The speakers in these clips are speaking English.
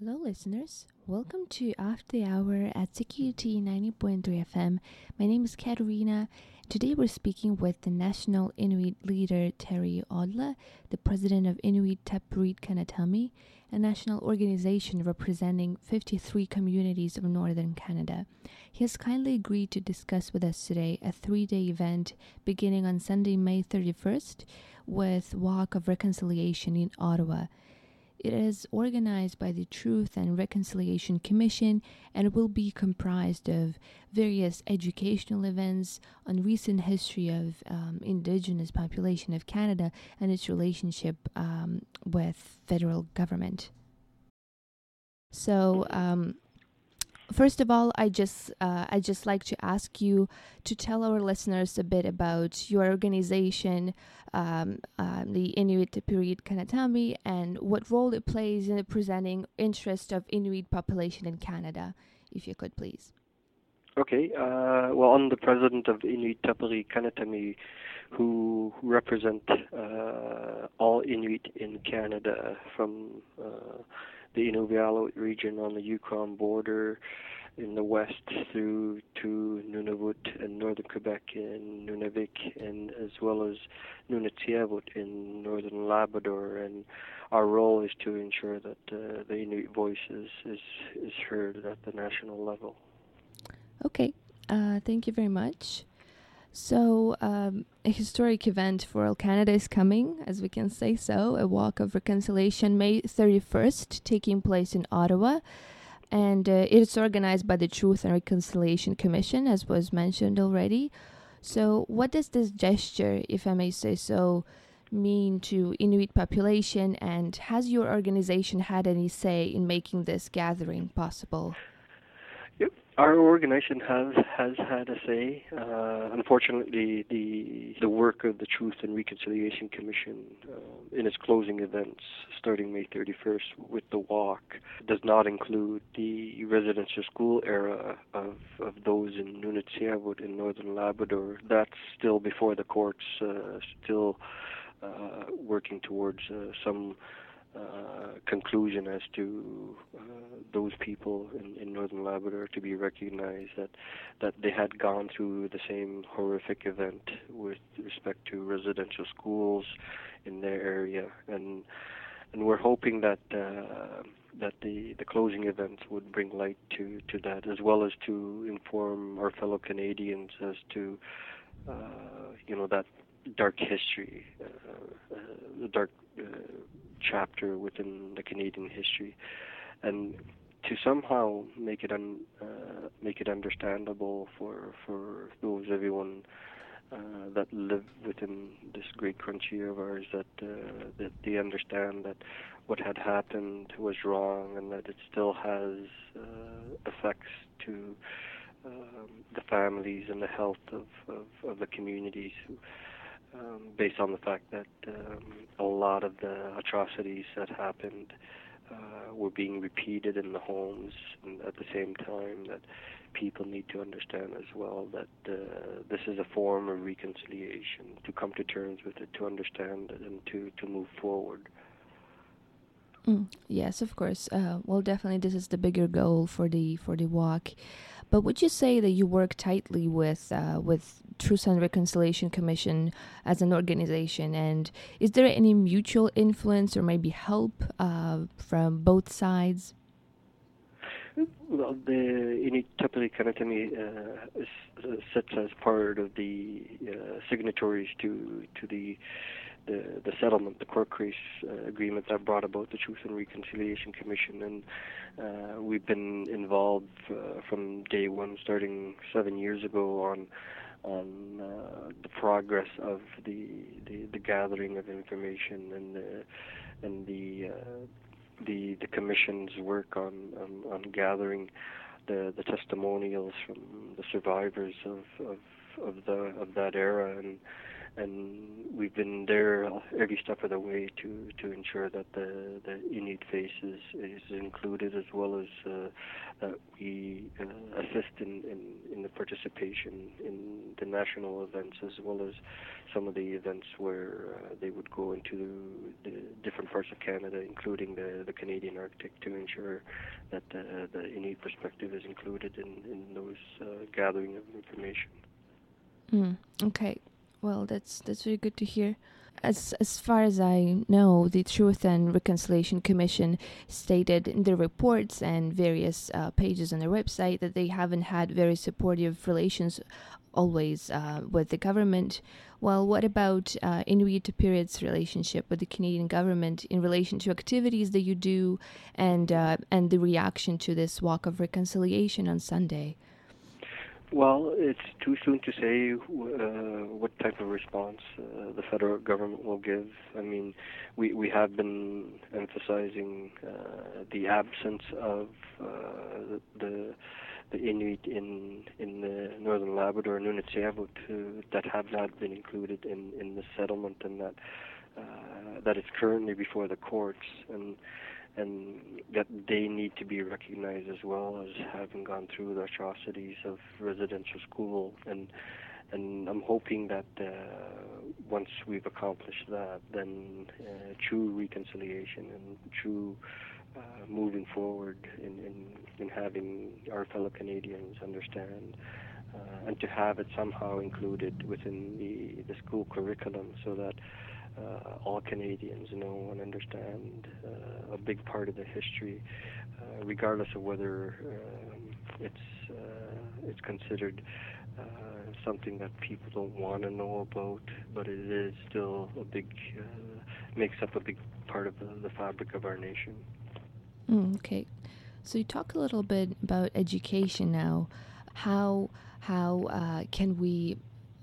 Hello, listeners. Welcome to After the Hour at CQT 90.3 FM. My name is Katerina. Today we're speaking with the national Inuit leader Terry Odla, the president of Inuit Tapiriit Kanatami, a national organization representing 53 communities of northern Canada. He has kindly agreed to discuss with us today a 3-day event beginning on Sunday, May 31st, with Walk of Reconciliation in Ottawa. It is organized by the Truth and Reconciliation Commission and will be comprised of various educational events on recent history of Indigenous population of Canada and its relationship with federal government. So, first of all, I just like to ask you to tell our listeners a bit about your organization, the Inuit Tapiriit Kanatami, and what role it plays in the presenting interest of Inuit population in Canada, if you could please. Okay. Well, I'm the president of Inuit Tapiriit Kanatami, who represent all Inuit in Canada from the Inuvialuit region on the Yukon border in the west through to Nunavut and northern Quebec and Nunavik, and as well as Nunatsiavut in northern Labrador. And our role is to ensure that the Inuit voice is heard at the national level. Okay, thank you very much. So, a historic event for all Canada is coming, as we can say so, a Walk of Reconciliation, May 31st, taking place in Ottawa. And it is organized by the Truth and Reconciliation Commission, as was mentioned already. So, what does this gesture, if I may say so, mean to Inuit population, and has your organization had any say in making this gathering possible? Yep. Our organization has had a say. Unfortunately, the work of the Truth and Reconciliation Commission in its closing events starting May 31st with the walk does not include the residential school era of those in Nunatsiavut in northern Labrador. That's still before the courts, still working towards some conclusion as to those people in northern Labrador to be recognized that they had gone through the same horrific event with respect to residential schools in their area, and we're hoping that the closing events would bring light to that, as well as to inform our fellow Canadians as to that dark history, the dark chapter within the Canadian history, and to somehow make it understandable for everyone that live within this great country of ours, that they understand that what had happened was wrong, and that it still has effects to the families and the health of the communities, based on the fact that a lot of the atrocities that happened were being repeated in the homes, and at the same time that people need to understand as well that this is a form of reconciliation, to come to terms with it, to understand it, and to move forward. Yes, of course. Well, definitely this is the bigger goal for the walk. But would you say that you work tightly with Truth and Reconciliation Commission as an organization, and is there any mutual influence or maybe help from both sides? Well, the Inuit Tapiriit Kanatami sits as part of the signatories to the settlement, the court case agreement that brought about the Truth and Reconciliation Commission, and we've been involved from day one, starting 7 years ago, on the progress of the gathering of information and the commission's work on gathering the testimonials from the survivors of that era, and we've been there every step of the way to ensure that the Inuit face is included, as well as that we assist in the participation in the national events, as well as some of the events where they would go into the different parts of Canada, including the Canadian Arctic, to ensure that the Inuit perspective is included in those gathering of information. Okay. Well, that's very good to hear. As far as I know, the Truth and Reconciliation Commission stated in their reports and various pages on their website that they haven't had very supportive relations always with the government. Well, what about Inuit Period's relationship with the Canadian government in relation to activities that you do and the reaction to this walk of reconciliation on Sunday? Well, it's too soon to say what type of response the federal government will give. I mean, we have been emphasizing the absence of the Inuit in the Northern Labrador and Nunavut that have not been included in the settlement, and that it's currently before the courts, and that they need to be recognized as well as having gone through the atrocities of residential school, and I'm hoping that once we've accomplished that, then true reconciliation and true moving forward in having our fellow Canadians understand and to have it somehow included within the school curriculum, so that all Canadians know and understand a big part of the history, regardless of whether it's considered something that people don't want to know about, but it is still makes up a big part of the fabric of our nation. Okay, so you talk a little bit about education now. How can we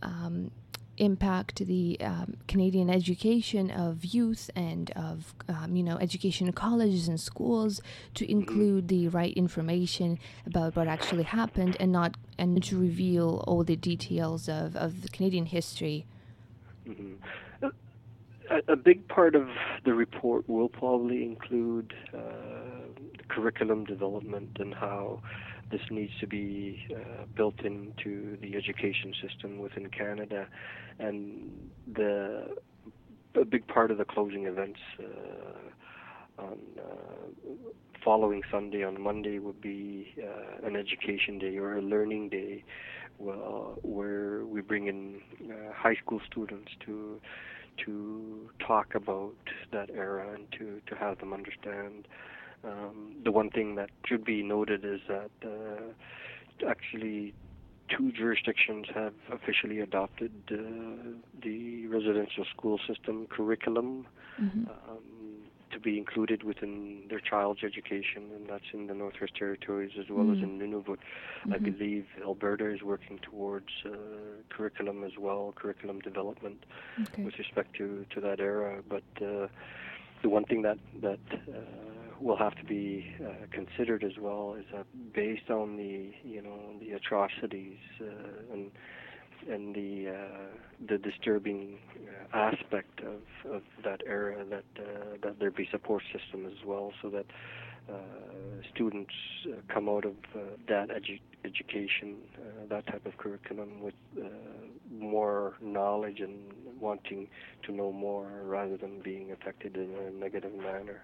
impact the Canadian education of youth and of education in colleges and schools to include the right information about what actually happened and to reveal all the details of the Canadian history? Mm-hmm. A big part of the report will probably include curriculum development and how this needs to be built into the education system within Canada, and a big part of the closing events on following Sunday on Monday would be an education day or a learning day, where we bring in high school students to talk about that era and to have them understand. The one thing that should be noted is that actually 2 jurisdictions have officially adopted the residential school system curriculum to be included within their child's education, and that's in the Northwest Territories as well as in Nunavut. I believe Alberta is working towards curriculum as well, curriculum development with respect to that era. But the one thing that will have to be considered as well is that based on the atrocities and the disturbing aspect of that era, that there be support system as well, so that students come out of that education, that type of curriculum, with more knowledge and wanting to know more, rather than being affected in a negative manner.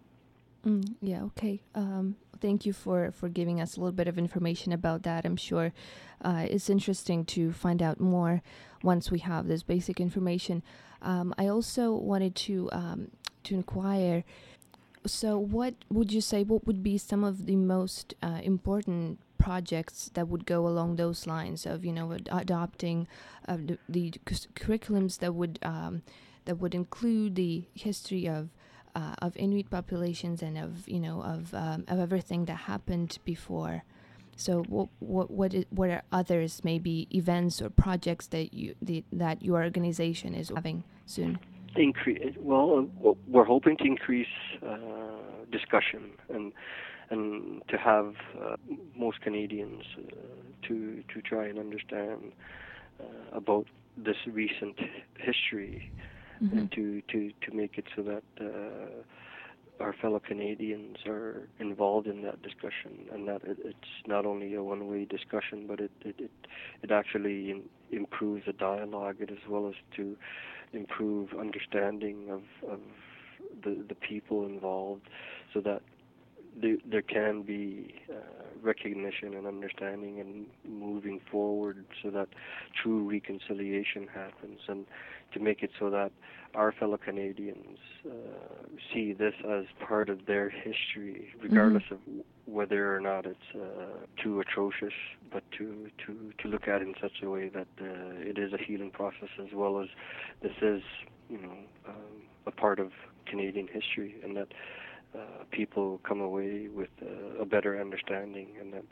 Yeah, okay. Thank you for giving us a little bit of information about that. I'm sure it's interesting to find out more once we have this basic information. I also wanted to inquire, so what would you say, what would be some of the most important projects that would go along those lines of, adopting the curriculums that would include the history of Inuit populations and of everything that happened before? So what are others, maybe events or projects that your organization is having soon? Well, we're hoping to increase discussion and to have most Canadians to try and understand about this recent history, Mm-hmm. and to make it so that our fellow Canadians are involved in that discussion, and that it's not only a one-way discussion, but it actually improves the dialogue, as well as to improve understanding of the people involved, so that there can be recognition and understanding and moving forward, so that true reconciliation happens, and to make it so that our fellow Canadians see this as part of their history, regardless of whether or not it's too atrocious, but to look at it in such a way that it is a healing process, as well as this is, a part of Canadian history, and that people come away with a better understanding, and that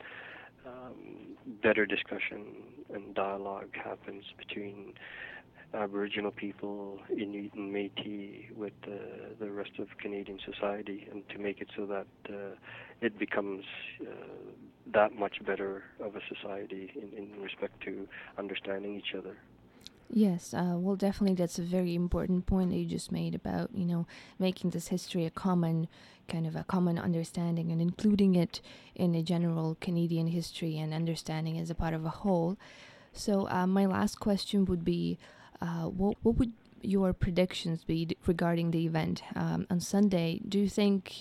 better discussion and dialogue happens between Aboriginal people, Inuit and Métis, with the rest of Canadian society, and to make it so that it becomes that much better of a society in respect to understanding each other. Yes, well, definitely that's a very important point that you just made about, making this history a common understanding and including it in a general Canadian history and understanding as a part of a whole. So my last question would be, what would your predictions be regarding the event on Sunday? Do you think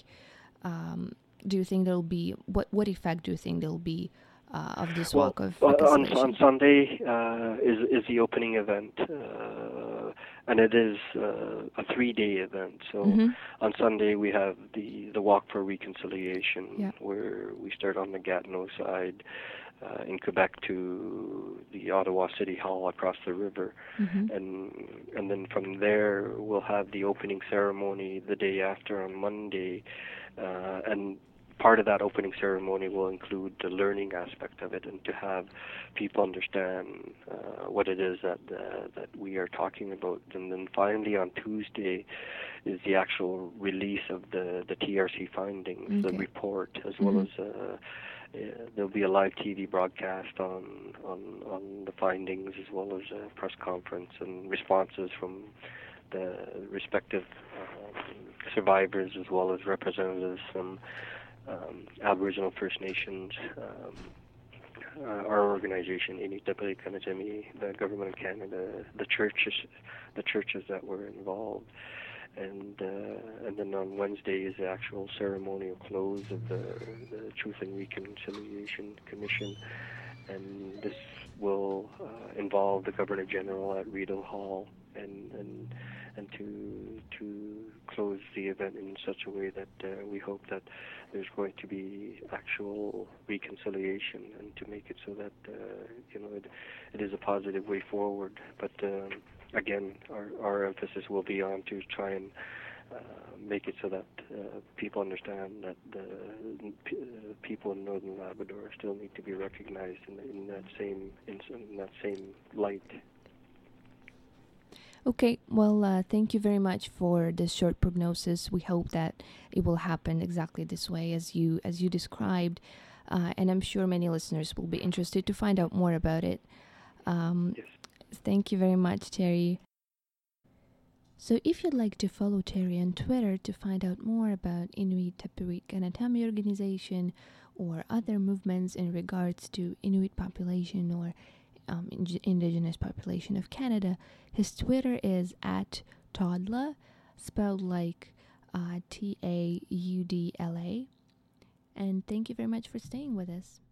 there'll be, what effect do you think there'll be of this walk of reconciliation? On Sunday is the opening event, and it is a 3-day event. So on Sunday we have the Walk for Reconciliation, where we start on the Gatineau side in Quebec to the Ottawa City Hall across the river, and then from there we'll have the opening ceremony the day after on Monday, and part of that opening ceremony will include the learning aspect of it, and to have people understand what it is that we are talking about. And then finally on Tuesday is the actual release of the TRC findings, the report, as well as there'll be a live TV broadcast on the findings, as well as a press conference and responses from the respective survivors, as well as representatives from Aboriginal First Nations, our organization, Inuit Tapiri Kanachemi, the Government of Canada, the churches that were involved, and then on Wednesday is the actual ceremonial close of the Truth and Reconciliation Commission, and this will involve the Governor General at Rideau Hall, and to close the event in such a way that we hope that there's going to be actual reconciliation, and to make it so that it is a positive way forward. But again, our emphasis will be on to try and make it so that people understand that the people in Northern Labrador still need to be recognized in that same light. Okay, well, thank you very much for this short prognosis. We hope that it will happen exactly this way as you described, and I'm sure many listeners will be interested to find out more about it. Yes. Thank you very much, Terry. So if you'd like to follow Terry on Twitter to find out more about Inuit Tapiri Kanatami organization or other movements in regards to Inuit population or Indigenous population of Canada, his Twitter is @Taudla, spelled like Taudla. And thank you very much for staying with us.